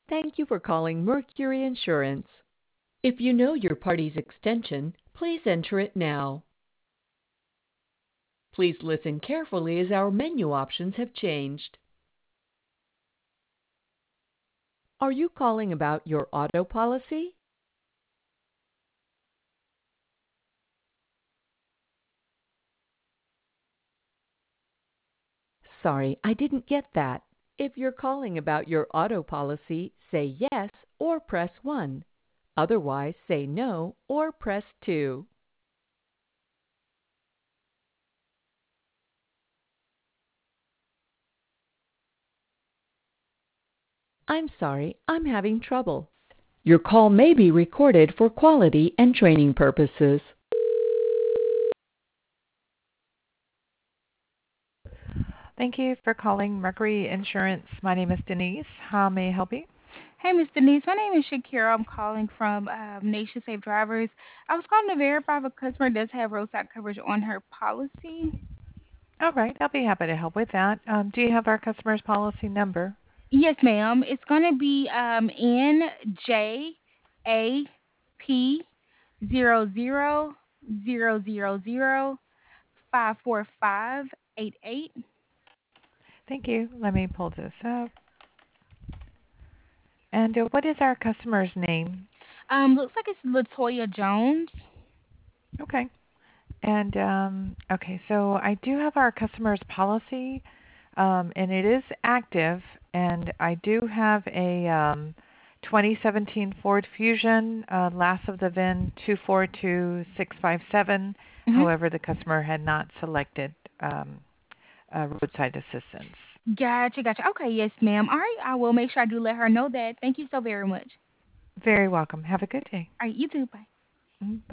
Thank you for calling Mercury Insurance. If you know your party's extension, please enter it now. Please listen carefully as our menu options have changed. Are you calling about your auto policy? Sorry, I didn't get that. If you're calling about your auto policy, say yes or press 1. Otherwise, say no or press 2. I'm sorry, I'm having trouble. Your call may be recorded for quality and training purposes. Thank you for calling Mercury Insurance. My name is Denise. How may I help you? Hey, Miss Denise. My name is Shakira. I'm calling from Nation Safe Drivers. I was calling to verify if a customer does have roadside coverage on her policy. All right, I'll be happy to help with that. Do you have our customer's policy number? Yes, ma'am. It's going to be NJAP 0000054588. Thank you. Let me pull this up. And what is our customer's name? Looks like it's Latoya Jones. Okay. And okay, so I do have our customer's policy, and it is active. And I do have a 2017 Ford Fusion, last of the VIN 242657. Mm-hmm. However, the customer had not selected roadside assistance. Gotcha, gotcha. Okay, yes, ma'am. All right, I will make sure I do let her know that. Thank you so very much. Very welcome. Have a good day. All right, you too. Bye. Mhm.